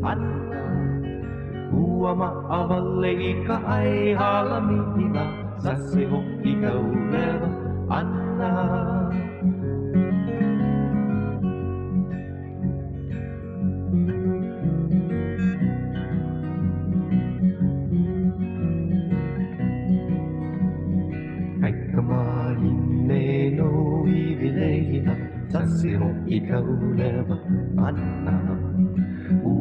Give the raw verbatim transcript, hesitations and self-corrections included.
Anna, huoma-avalle ka ay halamina sa sihok ikaw leva, Anna. Kay kamahin no ivilehina sa sihok ikaw leva, Anna.